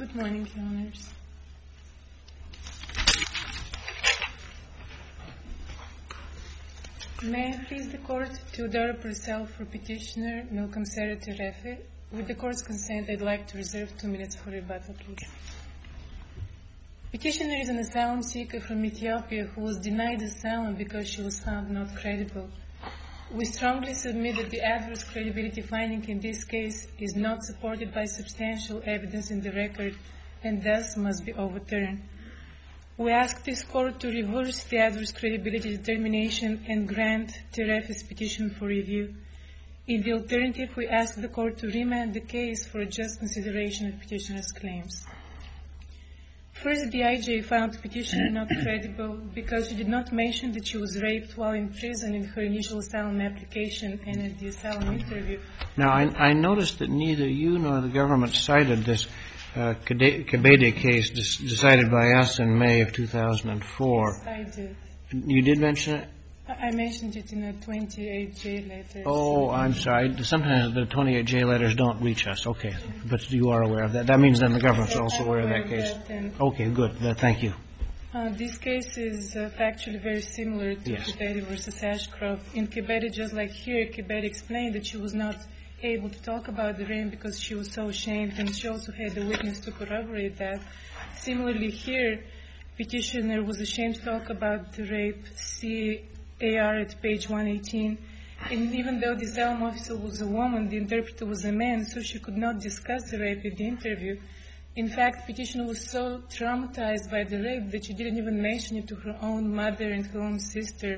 Good morning, Your Honors. May I please the Court, Teodora Purcell for Petitioner, Milcom Sera Terefe. With the Court's consent, I'd like to reserve 2 minutes for rebuttal, please. Petitioner is an asylum seeker from Ethiopia who was denied asylum because she was found not credible. We strongly submit that the adverse credibility finding in this case is not supported by substantial evidence in the record and thus must be overturned. We ask this Court to reverse the adverse credibility determination and grant Terefe's petition for review. In the alternative, we ask the Court to remand the case for a just consideration of petitioner's claims. First, the IJ found the petitioner not credible because she did not mention that she was raped while in prison in her initial asylum application and at the asylum interview. Now, I noticed that neither you nor the government cited this Kebede case decided by us in May of 2004. Yes, I did. You did mention it? I mentioned it in a 28J letter. Oh, I'm sorry. Sometimes the 28J letters don't reach us. Okay. But you are aware of that. That means then the government's also aware of that case. Okay, good. Thank you. This case is factually very similar to Kebede versus Ashcroft. In Kebede, just like here, Kebede explained that she was not able to talk about the rape because she was so ashamed, and she also had a witness to corroborate that. Similarly here, petitioner was ashamed to talk about the rape. See AR at page 118. And even though the asylum officer was a woman, the interpreter was a man, so she could not discuss the rape at the interview. In fact, petitioner was so traumatized by the rape that she didn't even mention it to her own mother and her own sister.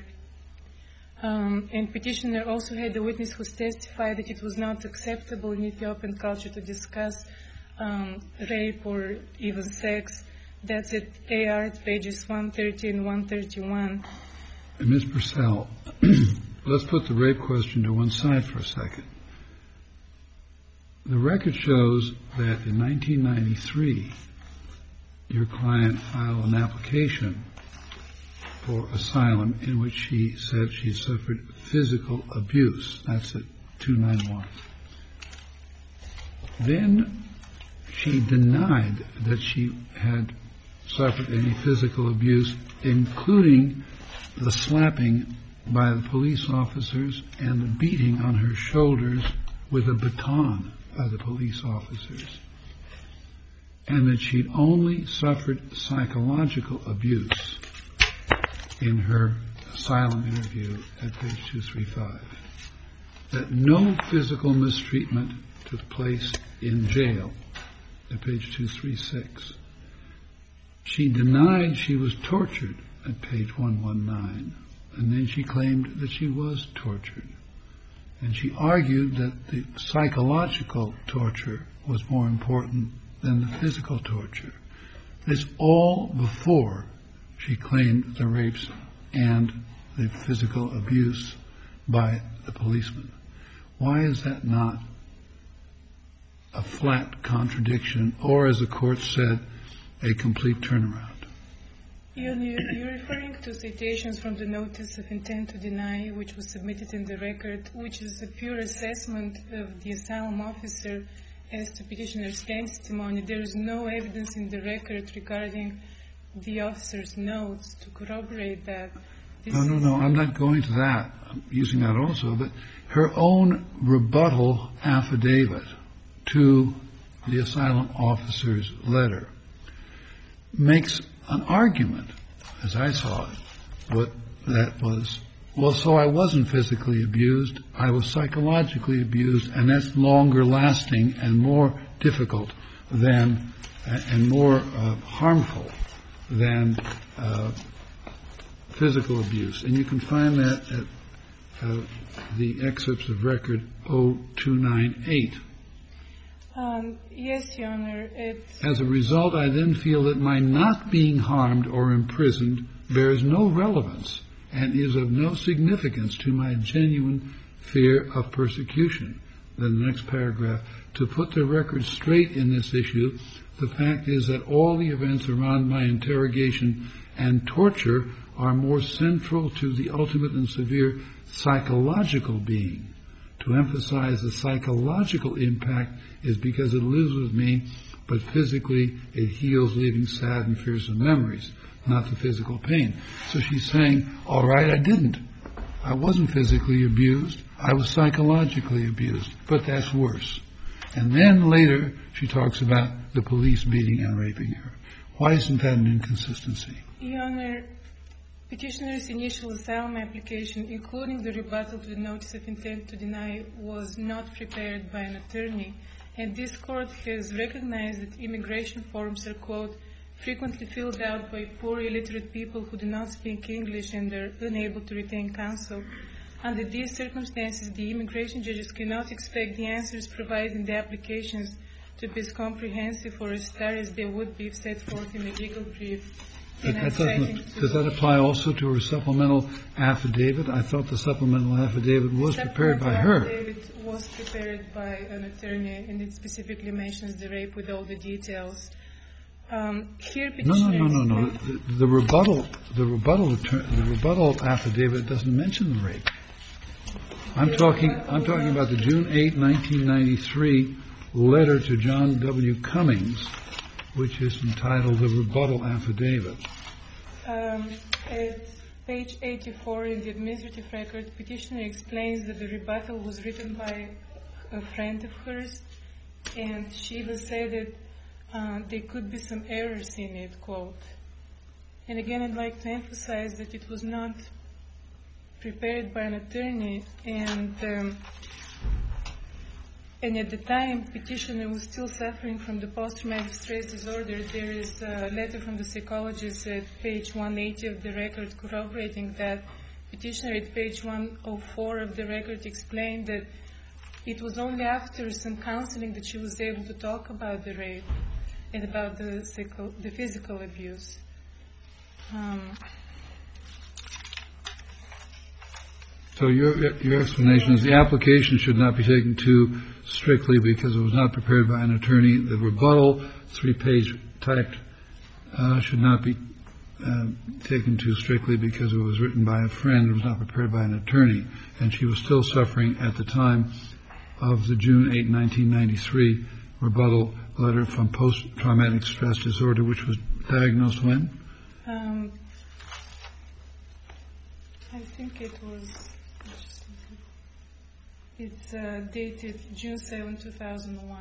And petitioner also had a witness who testified that it was not acceptable in Ethiopian culture to discuss rape or even sex. That's at AR at pages 130 and 131. Ms. Purcell, let's put the rape question to one side for a second. The record shows that in 1993, your client filed an application for asylum in which she said she suffered physical abuse. That's at 291. Then she denied that she had suffered any physical abuse, including the slapping by the police officers and the beating on her shoulders with a baton by the police officers, and that she'd only suffered psychological abuse in her asylum interview at page 235, that no physical mistreatment took place in jail at page 236. She denied she was tortured at page 119, and then she claimed that she was tortured. And she argued that the psychological torture was more important than the physical torture. This all before she claimed the rapes and the physical abuse by the policeman. Why is that not a flat contradiction, or, as the court said, a complete turnaround? You're referring to citations from the Notice of Intent to Deny, which was submitted in the record, which is a pure assessment of the asylum officer as to petitioner's testimony. There is no evidence in the record regarding the officer's notes to corroborate that. No, I'm not going to that. I'm using that also. But her own rebuttal affidavit to the asylum officer's letter makes an argument, as I saw it, what that was. Well, so I wasn't physically abused, I was psychologically abused, and that's longer lasting and more difficult than, and more harmful than physical abuse. And you can find that at the excerpts of record 0298. Yes, Your Honor. As a result, I then feel that my not being harmed or imprisoned bears no relevance and is of no significance to my genuine fear of persecution. Then the next paragraph, to put the record straight in this issue, the fact is that all the events around my interrogation and torture are more central to the ultimate and severe psychological being. To emphasize the psychological impact is because it lives with me but physically it heals, leaving sad and fearsome memories, not the physical pain. So she's saying, all right, I didn't. I wasn't physically abused. I was psychologically abused, but that's worse. And then later she talks about the police beating and raping her. Why isn't that an inconsistency? Your Honor, petitioner's initial asylum application, including the rebuttal to the notice of intent to deny, was not prepared by an attorney, and this court has recognized that immigration forms are, quote, frequently filled out by poor illiterate people who do not speak English and are unable to retain counsel. Under these circumstances, the immigration judges cannot expect the answers provided in the applications to be as comprehensive or as thorough as they would be if set forth in a legal brief. Does that apply also to her supplemental affidavit? I thought the supplemental affidavit was prepared by her. The affidavit was prepared by an attorney, and it specifically mentions the rape with all the details. Here, No. The rebuttal affidavit doesn't mention the rape. I'm talking about the June 8, 1993 letter to John W. Cummings, which is entitled the rebuttal affidavit. At page 84 in the administrative record, petitioner explains that the rebuttal was written by a friend of hers, and she will say that there could be some errors in it, quote. And again, I'd like to emphasize that it was not prepared by an attorney, and at the time, petitioner was still suffering from the post-traumatic stress disorder. There is a letter from the psychologist at page 180 of the record corroborating that. Petitioner at page 104 of the record explained that it was only after some counseling that she was able to talk about the rape and about the physical abuse. So your explanation is the application should not be taken too strictly because it was not prepared by an attorney. The rebuttal, 3-page typed, should not be taken too strictly because it was written by a friend. It was not prepared by an attorney. And she was still suffering at the time of the June 8, 1993 rebuttal letter from post-traumatic stress disorder, which was diagnosed when? I think it was... It's dated June 7, 2001.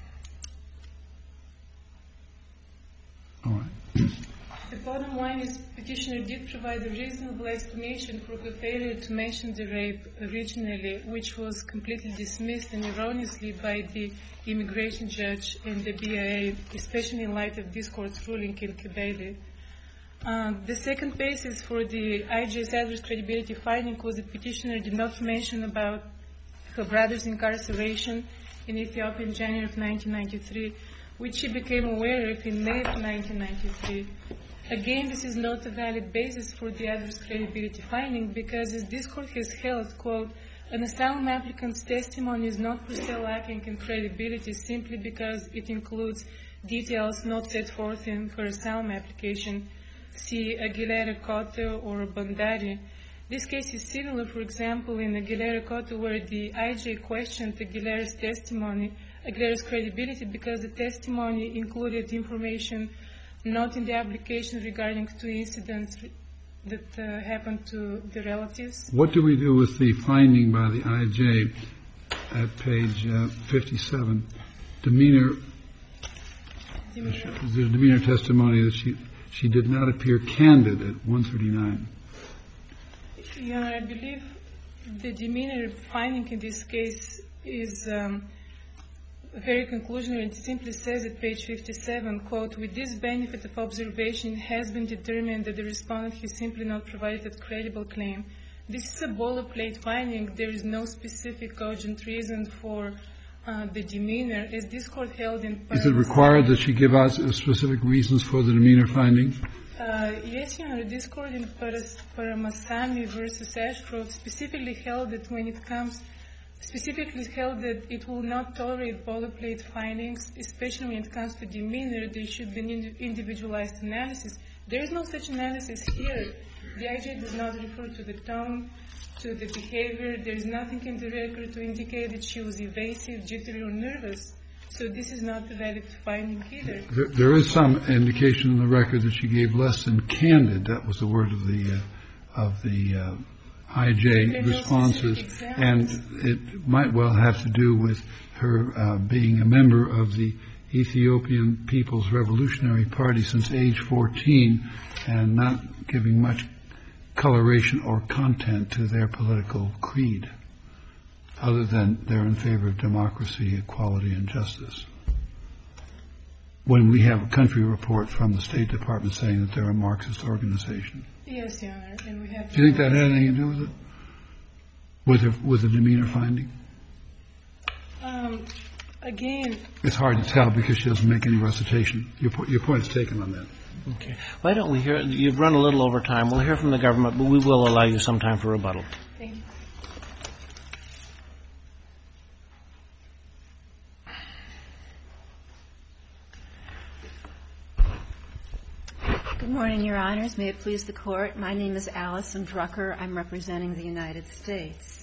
All right. The bottom line is petitioner did provide a reasonable explanation for her failure to mention the rape originally, which was completely dismissed and erroneously by the immigration judge and the BIA, especially in light of this court's ruling in Kibele. The second basis for the IJ's adverse credibility finding was that petitioner did not mention about her brother's incarceration in Ethiopia in January of 1993, which she became aware of in May of 1993. Again, this is not a valid basis for the adverse credibility finding because, as this court has held, quote, an asylum applicant's testimony is not per se lacking in credibility simply because it includes details not set forth in her asylum application. See Aguilera-Cotto or Bandari. This case is similar, for example, in Aguilera-Cotto, where the IJ questioned Aguilera's testimony, Aguilera's credibility, because the testimony included information not in the application regarding 2 incidents that happened to the relatives. What do we do with the finding by the IJ at page 57? The demeanor testimony that she did not appear candid at 139. Yeah, I believe the demeanor finding in this case is very conclusionary. It simply says at page 57, quote, with this benefit of observation, it has been determined that the respondent has simply not provided a credible claim. This is a boilerplate finding. There is no specific cogent reason for the demeanor. As this court held in... Is it required that she give us specific reasons for the demeanor finding? Yes, Your Honor. This court in Paramasami versus Ashcroft specifically held that it will not tolerate boilerplate findings, especially when it comes to demeanor. There should be an individualized analysis. There is no such analysis here. The IJ does not refer to the tone, to the behavior. There is nothing in the record to indicate that she was evasive, jittery, or nervous. So this is not a valid finding either. There is some indication in the record that she gave less than candid, that was the word of the IJ responses, and it might well have to do with her being a member of the Ethiopian People's Revolutionary Party since age 14 and not giving much coloration or content to their political creed, other than they're in favor of democracy, equality, and justice. When we have a country report from the State Department saying that they're a Marxist organization. Yes, Your Honor, and we have. Do you think that had anything to do with it? With the demeanor finding? Again, it's hard to tell because she doesn't make any recitation. Your point is taken on that. Okay. Why don't we hear? You've run a little over time. We'll hear from the government, but we will allow you some time for rebuttal. Thank you. Good morning, Your Honors. May it please the Court. My name is Allison Drucker. I'm representing the United States.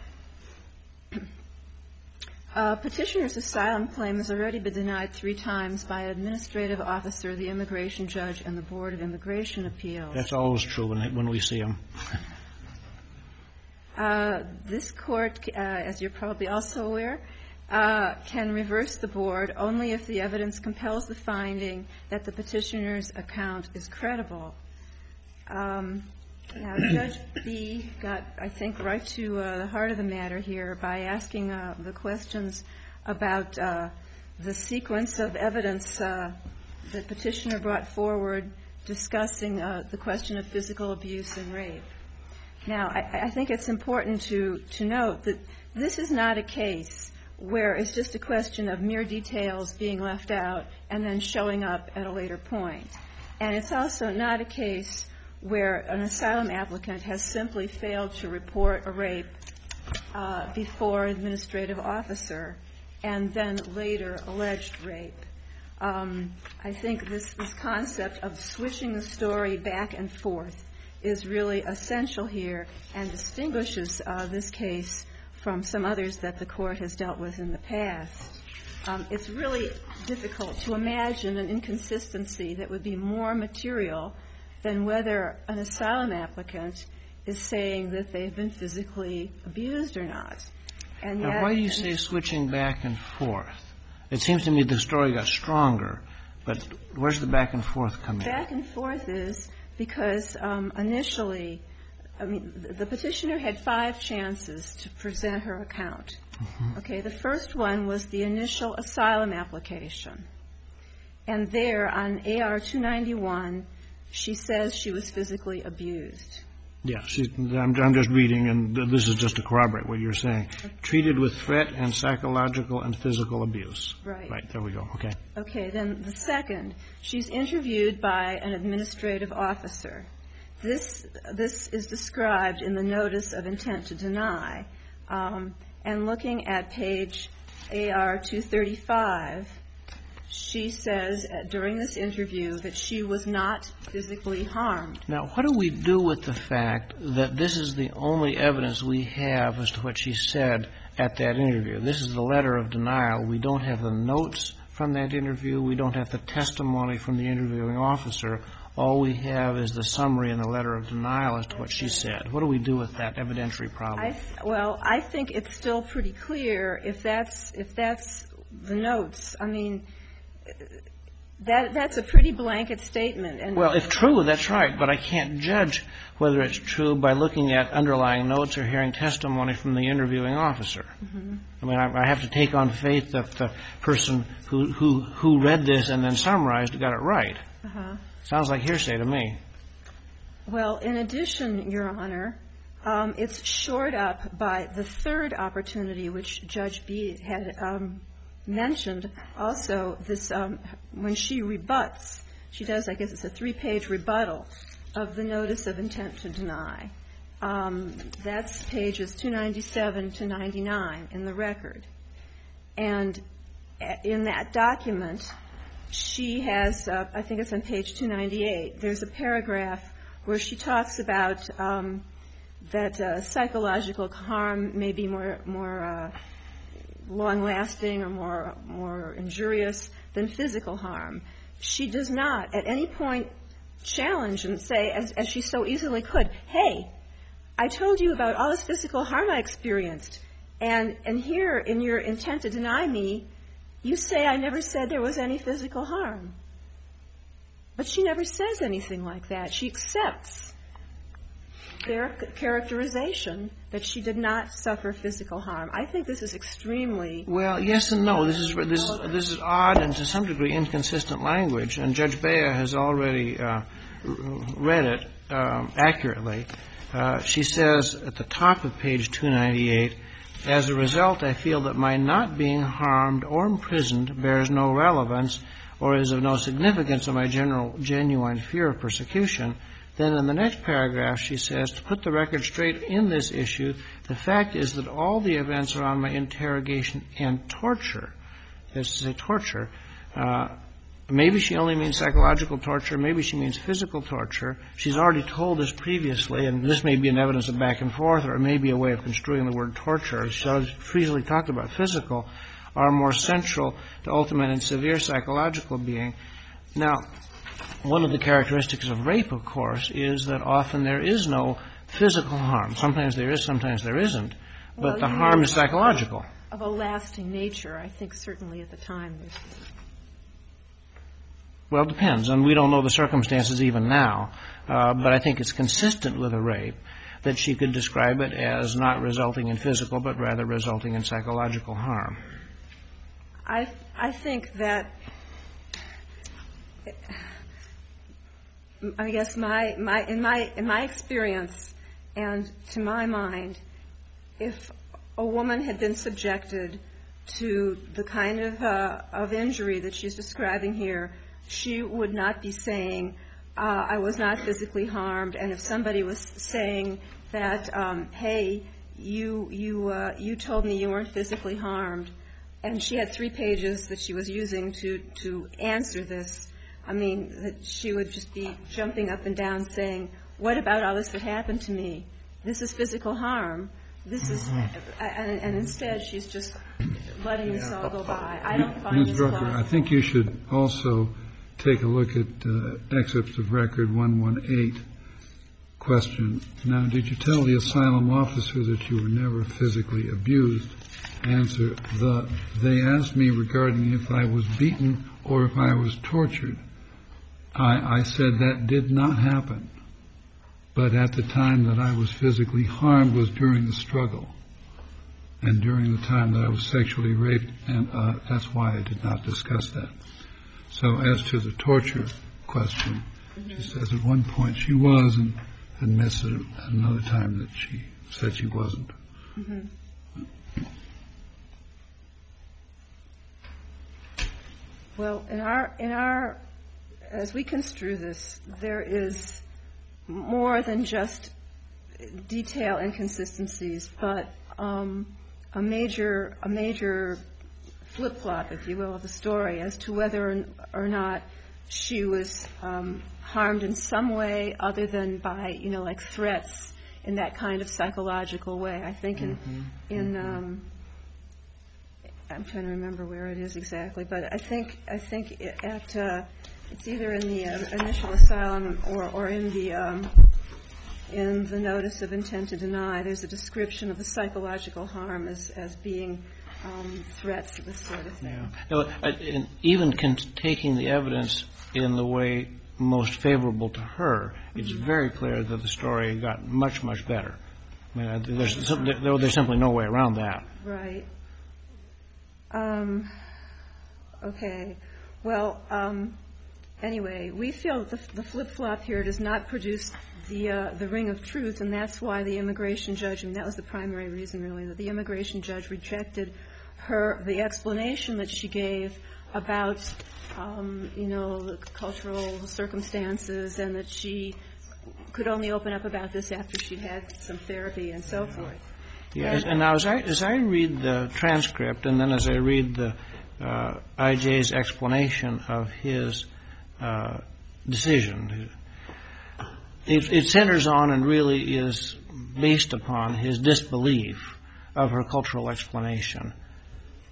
Petitioner's asylum claim has already been denied 3 times by an administrative officer, the immigration judge, and the Board of Immigration Appeals. That's always true when we see them. This Court, as you're probably also aware, can reverse the Board only if the evidence compels the finding that the petitioner's account is credible. Now, Judge B got, I think, right to the heart of the matter here by asking the questions about the sequence of evidence that petitioner brought forward discussing the question of physical abuse and rape. Now, I think it's important to note that this is not a case where it's just a question of mere details being left out and then showing up at a later point. And it's also not a case where an asylum applicant has simply failed to report a rape before an administrative officer and then later alleged rape. I think this concept of switching the story back and forth is really essential here and distinguishes this case from some others that the Court has dealt with in the past. It's really difficult to imagine an inconsistency that would be more material than whether an asylum applicant is saying that they've been physically abused or not. And yet, now, why do you say switching back and forth? It seems to me the story got stronger, but where's the back and forth coming in? Back and forth is because initially, the petitioner had 5 chances to present her account. Mm-hmm. Okay, the first one was the initial asylum application. And there on AR 291, she says she was physically abused. Yeah, I'm just reading, and this is just to corroborate what you're saying. Okay. Treated with threat and psychological and physical abuse. Right. Right, there we go. Okay. Okay, then the second, she's interviewed by an administrative officer. This is described in the notice of intent to deny. And looking at page AR 235, she says during this interview that she was not physically harmed. Now, what do we do with the fact that this is the only evidence we have as to what she said at that interview? This is the letter of denial. We don't have the notes from that interview. We don't have the testimony from the interviewing officer. All we have is the summary and the letter of denial as to what she said. What do we do with that evidentiary problem? Well, I think it's still pretty clear if that's the notes. I mean, that's a pretty blanket statement. And well, if true, that's right, but I can't judge whether it's true by looking at underlying notes or hearing testimony from the interviewing officer. Mm-hmm. I mean, I have to take on faith that the person who read this and then summarized got it right. Uh-huh. Sounds like hearsay to me. Well, in addition, Your Honor, it's shored up by the third opportunity, which Judge B had mentioned. Also, this when she rebuts, she does, I guess it's a 3-page rebuttal of the notice of intent to deny. That's pages 297 to 99 in the record. And in that document, she has, I think it's on page 298, there's a paragraph where she talks about that psychological harm may be more long-lasting or more injurious than physical harm. She does not at any point challenge and say, as she so easily could, hey, I told you about all this physical harm I experienced, and here in your intent to deny me, you say I never said there was any physical harm. But she never says anything like that. She accepts their characterization that she did not suffer physical harm. I think this is extremely... Well, yes and no. This is odd and to some degree inconsistent language, and Judge Bea has already read it accurately. She says at the top of page 298, as a result, I feel that my not being harmed or imprisoned bears no relevance or is of no significance in my genuine fear of persecution. Then in the next paragraph, she says, to put the record straight in this issue, the fact is that all the events around my interrogation and torture, that is to say torture, maybe she only means psychological torture, maybe she means physical torture. She's already told us previously, and this may be an evidence of back and forth, or it may be a way of construing the word torture. She's freely talked about physical, are more central to ultimate and severe psychological being. Now, one of the characteristics of rape, of course, is that often there is no physical harm. Sometimes there is, sometimes there isn't. But the harm is psychological. Of a lasting nature, I think certainly at the time there's... Well, it depends, and we don't know the circumstances even now. But I think it's consistent with a rape that she could describe it as not resulting in physical, but rather resulting in psychological harm. I think that, I guess in my experience and to my mind, if a woman had been subjected to the kind of injury that she's describing here, she would not be saying, I was not physically harmed. And if somebody was saying that, hey, you told me you weren't physically harmed, and she had 3 pages that she was using to answer this, I mean, that she would just be jumping up and down saying, what about all this that happened to me? This is physical harm. This is, and instead she's just letting this all go by. I don't find this plausible. I think you should also take a look at excerpts of record 118. Question. Now, did you tell the asylum officer that you were never physically abused? Answer. They asked me regarding if I was beaten or if I was tortured. I said that did not happen. But at the time that I was physically harmed was during the struggle and during the time that I was sexually raped, and that's why I did not discuss that. So as to the torture question, she says at one point she was, and admits at another time that she said she wasn't. Mm-hmm. Well, in our, as we construe this, there is more than just detail inconsistencies, but a major flip-flop, if you will, of the story as to whether or not she was harmed in some way other than by, like threats in that kind of psychological way. I think I'm trying to remember where it is exactly, but I think it's either in the initial asylum or in the notice of intent to deny. There's a description of the psychological harm as being threats, this sort of thing. Yeah. And even taking the evidence in the way most favorable to her, it's very clear that the story got much, much better. I mean, there's simply no way around that. Right. Okay. Well, anyway, we feel that the flip-flop here does not produce the ring of truth, and that's why the immigration judge, and that was the primary reason, really, that the immigration judge rejected the explanation that she gave about, the cultural circumstances, and that she could only open up about this after she'd had some therapy and so forth. Yeah, and now as I read the transcript, and then as I read the IJ's explanation of his decision, it centers on and really is based upon his disbelief of her cultural explanation.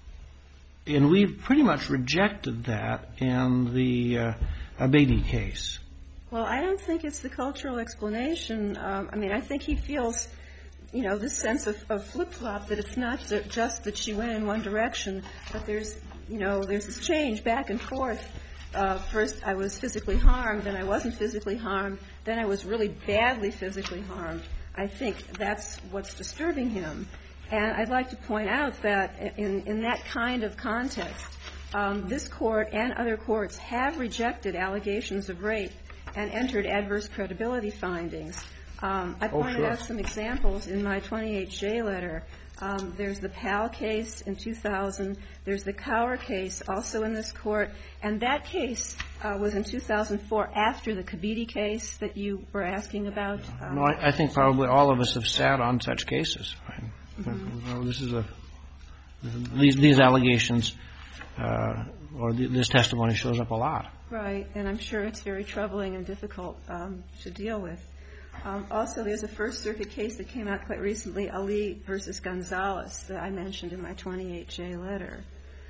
And we've pretty much rejected that in the Abedi case. Well, I don't think it's the cultural explanation. I mean, I think he feels, you know, this sense of flip-flop, that it's not just that she went in one direction, but there's this change back and forth. First I was physically harmed, then I wasn't physically harmed, then I was really badly physically harmed. I think that's what's disturbing him. And I'd like to point out that in that kind of context, this Court and other courts have rejected allegations of rape and entered adverse credibility findings. I pointed out some examples in my 28J letter. There's the Powell case in 2000. There's the Cower case also in this Court. And that case was in 2004 after the Kabidi case that you were asking about. No, I think probably all of us have sat on such cases. Right? Mm-hmm. This is these allegations or this testimony shows up a lot. Right, and I'm sure it's very troubling and difficult to deal with. Also, there's a First Circuit case that came out quite recently, Ali versus Gonzalez, that I mentioned in my 28J letter.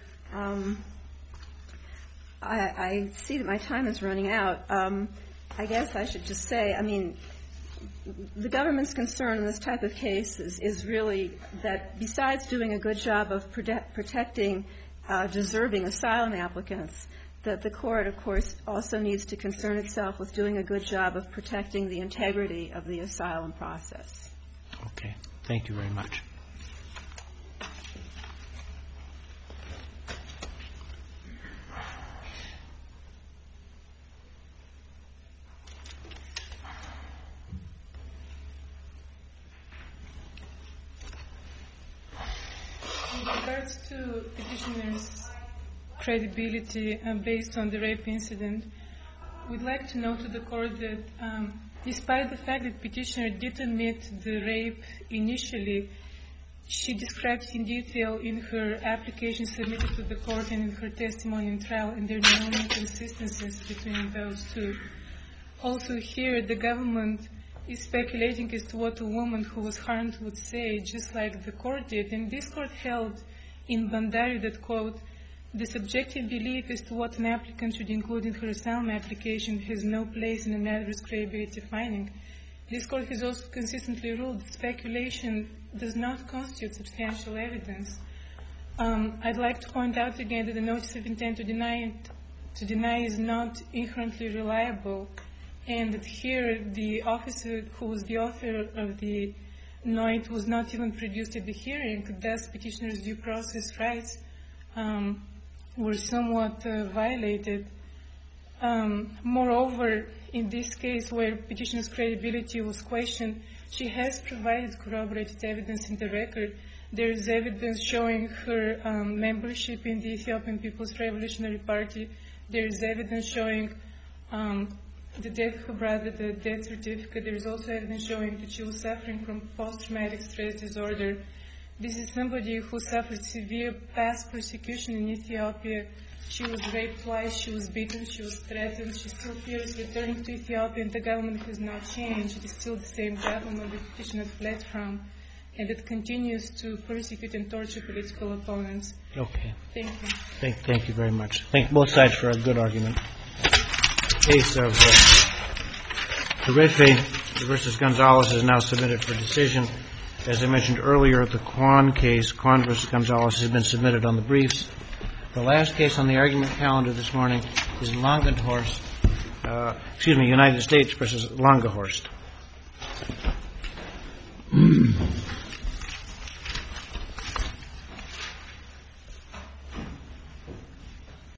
I see that my time is running out. I guess I should just say, I mean, the government's concern in this type of case is really that besides doing a good job of protecting deserving asylum applicants, that the Court, of course, also needs to concern itself with doing a good job of protecting the integrity of the asylum process. Okay. Thank you very much. With regards to petitioner's credibility based on the rape incident, we'd like to note to the Court that despite the fact that petitioner did admit the rape initially, she described in detail in her application submitted to the Court and in her testimony in trial, and there are no inconsistencies between those two. Also here, the government is speculating as to what a woman who was harmed would say, just like the Court did. And this Court held in Bandari that, quote, the subjective belief as to what an applicant should include in her asylum application has no place in an adverse credibility finding. This Court has also consistently ruled that speculation does not constitute substantial evidence. I'd like to point out again that the notice of intent to deny is not inherently reliable, and that here the officer who was the author of the note was not even produced at the hearing. Thus, petitioner's due process rights were somewhat violated. Moreover, in this case where petitioner's credibility was questioned, she has provided corroborated evidence in the record. There is evidence showing her membership in the Ethiopian People's Revolutionary Party. There is evidence showing the death of her brother, the death certificate. There is also evidence showing that she was suffering from post-traumatic stress disorder. This is somebody who suffered severe past persecution in Ethiopia. She was raped twice, she was beaten, she was threatened. She still fears returning to Ethiopia, and the government has not changed. It is still the same government that petitioner fled from, and it continues to persecute and torture political opponents. Okay. Thank you. Thank you very much. Thank both sides for a good argument. The case of Tarefe versus Gonzalez is now submitted for decision. As I mentioned earlier, the Kwan case, Kwan versus Gonzalez, has been submitted on the briefs. The last case on the argument calendar this morning is United States versus Langehorst.